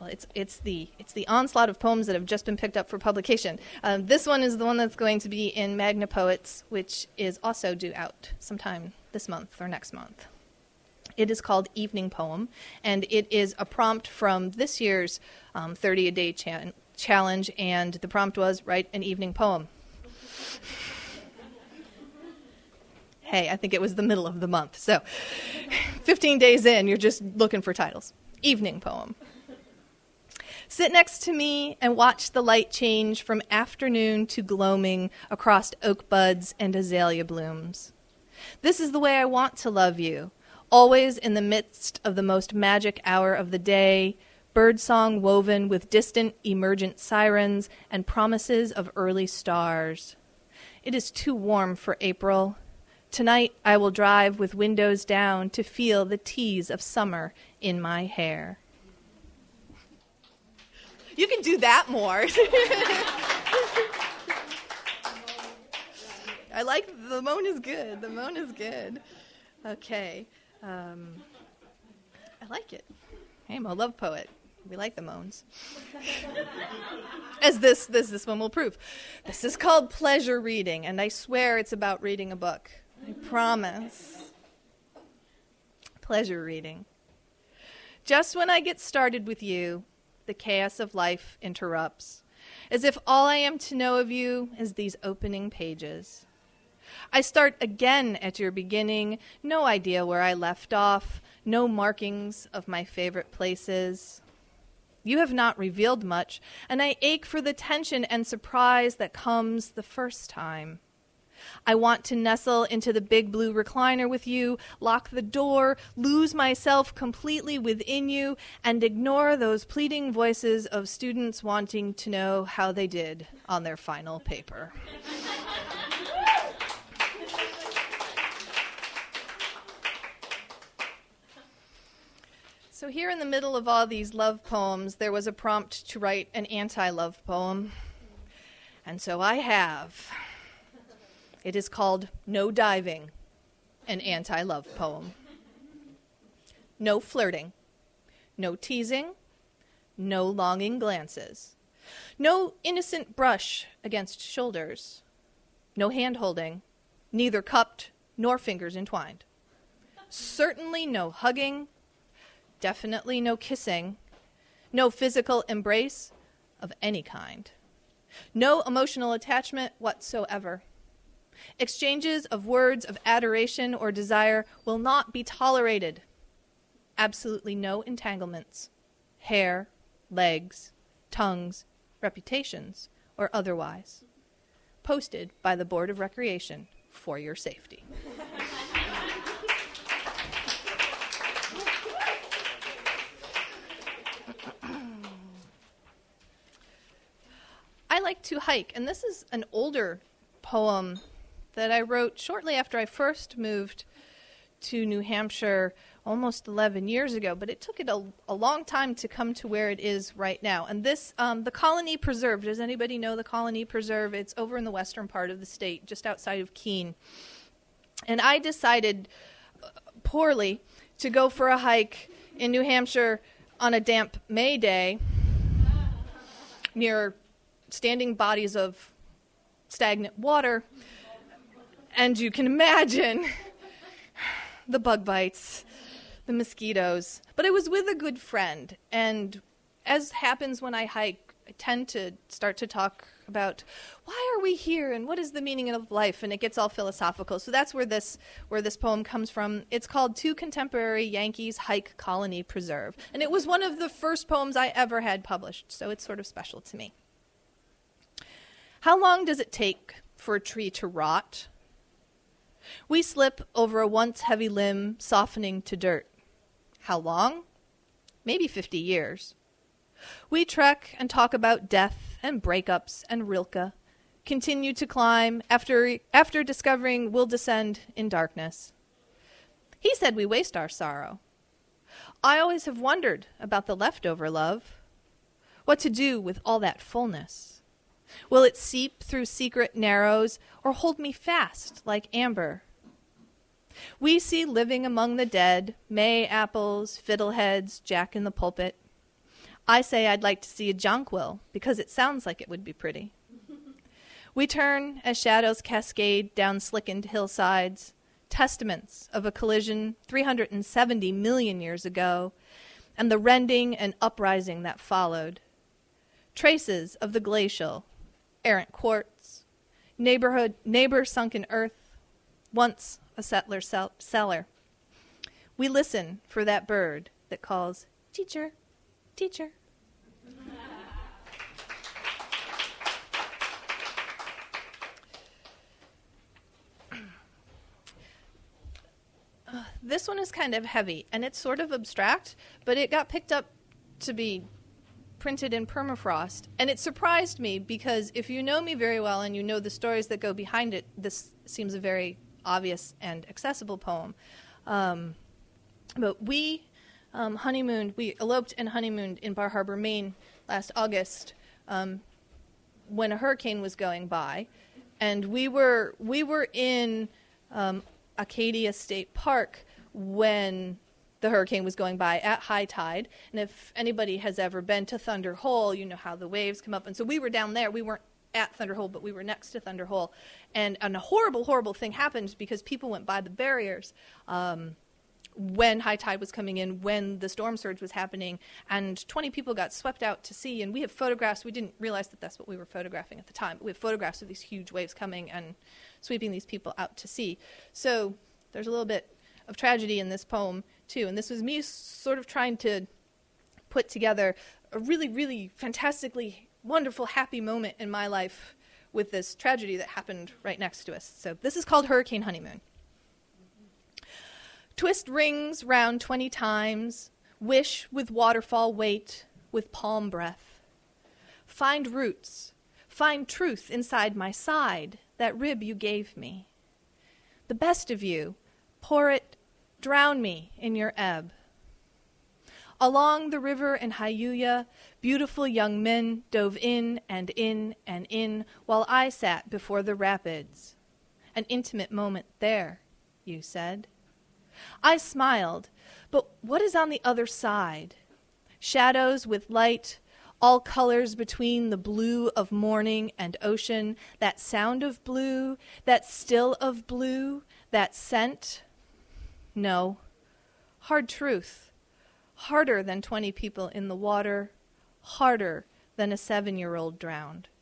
Well, it's the onslaught of poems that have just been picked up for publication. This one is the one that's going to be in Magna Poets, which is also due out sometime this month or next month. It is called Evening Poem, and it is a prompt from this year's 30-a-day challenge, and the prompt was, write an evening poem. Hey, I think it was the middle of the month, so 15 days in, you're just looking for titles. Evening Poem. Sit next to me and watch the light change from afternoon to gloaming across oak buds and azalea blooms. This is the way I want to love you, always in the midst of the most magic hour of the day, birdsong woven with distant emergent sirens and promises of early stars. It is too warm for April. Tonight I will drive with windows down to feel the tease of summer in my hair. You can do that more. I like, the moan is good. The moan is good. Okay. I like it. Hey, I'm a love poet. We like the moans. As this one will prove. This is called pleasure reading, and I swear it's about reading a book. I promise. Pleasure reading. Just when I get started with you, the chaos of life interrupts, as if all I am to know of you is these opening pages. I start again at your beginning, no idea where I left off, no markings of my favorite places. You have not revealed much, and I ache for the tension and surprise that comes the first time. I want to nestle into the big blue recliner with you, lock the door, lose myself completely within you, and ignore those pleading voices of students wanting to know how they did on their final paper. So here in the middle of all these love poems, there was a prompt to write an anti-love poem. And so I have. It is called No Diving, an anti-love poem. No flirting, no teasing, no longing glances, no innocent brush against shoulders, no hand-holding, neither cupped nor fingers entwined. Certainly no hugging, definitely no kissing, no physical embrace of any kind, no emotional attachment whatsoever. Exchanges of words of adoration or desire will not be tolerated. Absolutely no entanglements, hair, legs, tongues, reputations, or otherwise. Posted by the Board of Recreation for your safety. I like to hike, and this is an older poem that I wrote shortly after I first moved to New Hampshire almost 11 years ago, but it took it a long time to come to where it is right now. And this, the Colony Preserve, does anybody know the Colony Preserve? It's over in the western part of the state, just outside of Keene. And I decided, poorly, to go for a hike in New Hampshire on a damp May day near standing bodies of stagnant water. And you can imagine the bug bites, the mosquitoes. But I was with a good friend, and as happens when I hike, I tend to start to talk about why are we here and what is the meaning of life, and it gets all philosophical. So that's where this poem comes from. It's called Two Contemporary Yankees Hike Colony Preserve, and it was one of the first poems I ever had published, so it's sort of special to me. How long does it take for a tree to rot? We slip over a once heavy limb, softening to dirt. How long? Maybe 50 years. We trek and talk about death and breakups and Rilke, continue to climb after discovering we'll descend in darkness. He said we waste our sorrow. I always have wondered about the leftover love. What to do with all that fullness? Will it seep through secret narrows or hold me fast like amber? We see living among the dead, May apples, fiddleheads, Jack in the pulpit. I say I'd like to see a jonquil because it sounds like it would be pretty. We turn as shadows cascade down slickened hillsides, testaments of a collision 370 million years ago, and the rending and uprising that followed. Traces of the glacial, errant quartz, neighbor sunken earth, once a settler's cellar. We listen for that bird that calls, "Teacher, teacher." This one is kind of heavy, and it's sort of abstract, but it got picked up to be printed in permafrost. And it surprised me because if you know me very well and you know the stories that go behind it, this seems a very obvious and accessible poem. But we eloped and honeymooned in Bar Harbor, Maine last August when a hurricane was going by. And we were in Acadia State Park when the hurricane was going by at high tide. And if anybody has ever been to Thunder Hole, you know how the waves come up. And so we were down there. We weren't at Thunder Hole, but we were next to Thunder Hole. And a horrible, horrible thing happened because people went by the barriers when high tide was coming in, when the storm surge was happening, and 20 people got swept out to sea. And we have photographs. We didn't realize that that's what we were photographing at the time, but we have photographs of these huge waves coming and sweeping these people out to sea. So there's a little bit of tragedy in this poem, too. And this was me sort of trying to put together a really, really fantastically wonderful, happy moment in my life with this tragedy that happened right next to us. So this is called Hurricane Honeymoon. Twist rings round 20 times, wish with waterfall weight, with palm breath. Find roots, find truth inside my side, that rib you gave me. The best of you, pour it, drown me in your ebb. Along the river in Hyuya, beautiful young men dove in and in and in, while I sat before the rapids. An intimate moment there, you said. I smiled, but what is on the other side? Shadows with light, all colors between the blue of morning and ocean, that sound of blue, that still of blue, that scent? No. Hard truth. Harder than 20 people in the water, harder than a 7-year-old drowned.